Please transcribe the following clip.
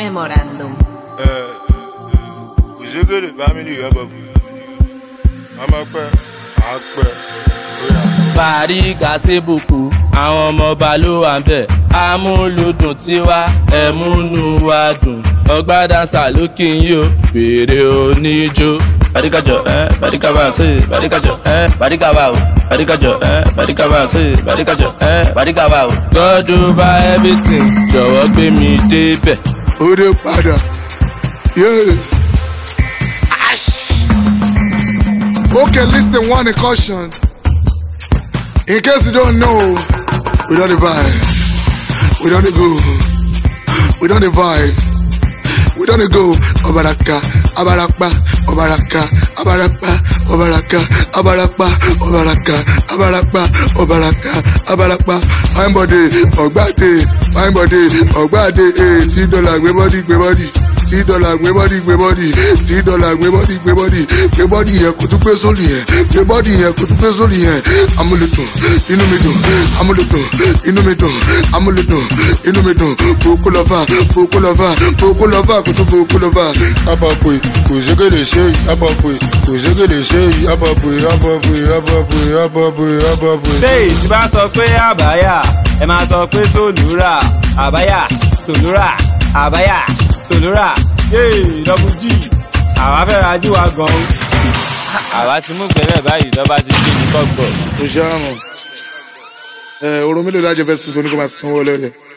Memorandum. Kùsùkèrè family ọ̀bọ̀bù. Ọmọ pẹ́, àpẹ́, bóyá. Bàrígà sébùkù, àwọn ọmọ ọba ló wà ń bẹ̀. Amúlùdùn tiwa, ẹ̀múnú wa dùn. Ọgbà dáńsà ló kí n yó, bèrè oníjó. Bàrígàjọ, bàrígàbà sí, bàrígàjọ, bàrígàbà o. Bàrígàjọ, bàrígàbà sí, bàrígàjọ, bàrígàbà o. God over everything, jọ̀wọ́ gbé mi débẹ̀. Ó dé padà, yeah. Okay, listen, one caution. In case you don't know, we don't vibe. We don't go. We don't vibe. We don't go. Obaraka, abaraka, obaraka, abaraka, obaraka, abaraka, obaraka, abaraka, obaraka, abaraka. Fine body, ogbade, fine body, ogbade. $10, gbé body. $10, gbé body. $10, gbé body yẹn kò tún pé sórí yẹn. Gbé body yẹn kò tún pé sórí yẹn. Amúlùdùn, inú mi dùn. Amúlùdùn, inú mi dùn. Amúlùdùn, inú mi dùn. Boko lover, kò tún boko lover. Abapwe, kùsùkèrè ṣe yìí. Abapwe, kùsùkèrè ṣe yìí. Abapwe. Ṣé ìtì bá sọ pé àbáyà, ẹ máa sọ pé sòlúrà. Àbáyà, sòlúrà, àbáyà, sòlúrà. Yéè, Double G, àwa fẹ́ ra jí wa gan-an. Àwa ti mú gbẹ́lẹ̀ báyìí lọ́ba ti gbé ní kọ́gbọ̀. Mo ṣe àmọ̀. Orun mélòó lájẹ fẹ́ sùn tó ní kó máa sanwó lẹ́lẹ̀.